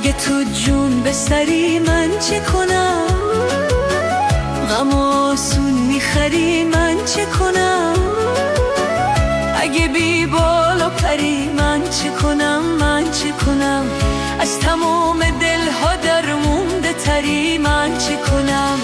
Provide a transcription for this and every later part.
اگه تو جون بسری من چه کنم؟ غم آسون میخری من چه کنم؟ اگه بی بال و پری من چه کنم؟ من چه کنم؟ از تمام دلها در مونده تری من چه کنم؟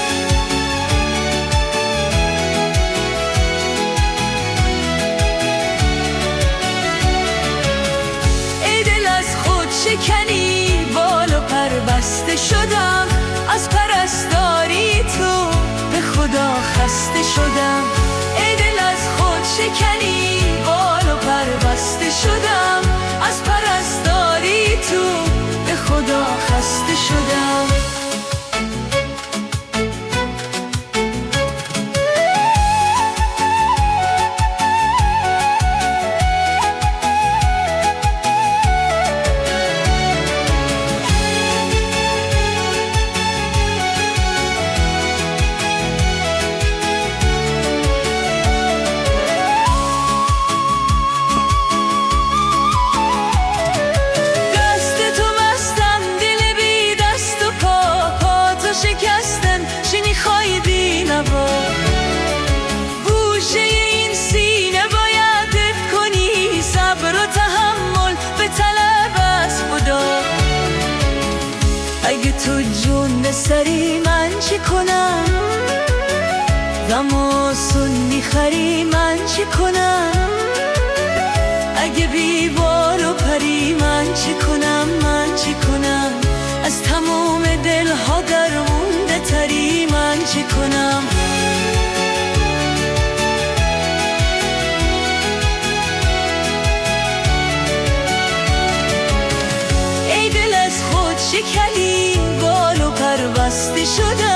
ای دل از خود شکنی بال و پر بسته شدم، از پرستاری تو به خدا خسته شدم. ای دل از خود شکنی بال و پر بسته شدم، از پرستاری تو به خدا خسته شدم. گوشه این سینه باید دف کنی، صبر و تحمل به طلب از خدا. اگه تو جون بسری من چه کنم؟ غم آسون میخری من چه کنم؟ اگه بی بال و پری من چه کنم؟ من چه کنم؟ از تمام دلها در مونده تری من چه کنم؟ ای دل از خود شکنی بال و پر بسته شدم،